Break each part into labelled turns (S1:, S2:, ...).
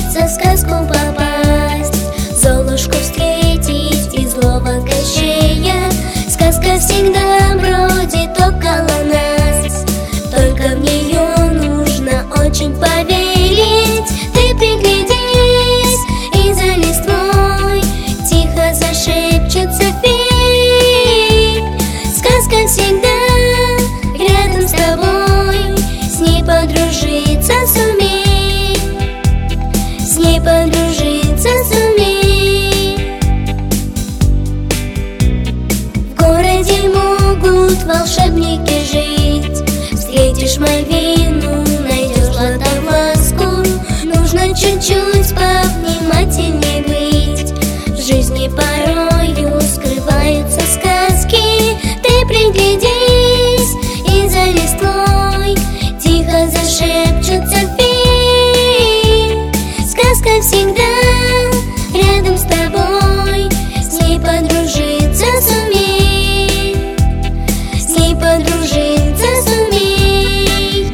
S1: за сказку попасть, Золушку встретить и злого Кощея. Сказка всегда бродит около нас, только в нее нужно очень поверить. Ты приглядись, и за листвой тихо зашепчется феи. Сказка всегда рядом с тобой, с ней подружиться сумей, с ней подружиться сумей. В городе могут волшебники жить, встретишь Мальвину, найдешь Златовласку. Нужно чуть-чуть повнимательней быть, в жизни порою скрываются сказки. Ты приглядись, и за листвой тихо зашепчутся феи. Сказка всегда рядом с тобой, с ней подружиться сумей, с ней подружиться сумей.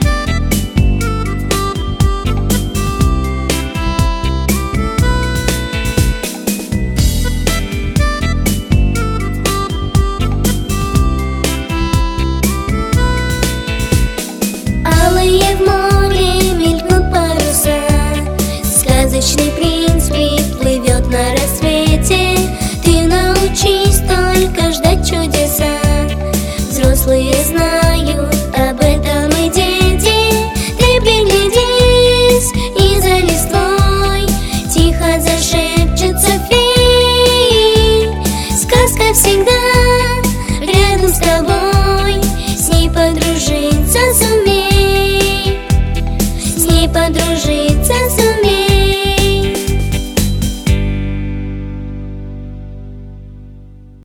S1: Алые в море мелькнут паруса, сказочный принц приплывет на рассвете. Ты научись только ждать чудеса, взрослые знают об этом и дети. Ты приглядись, и за листвой тихо зашепчутся феи. Сказка всегда рядом с тобой, с ней подружиться сумей, с ней подружиться.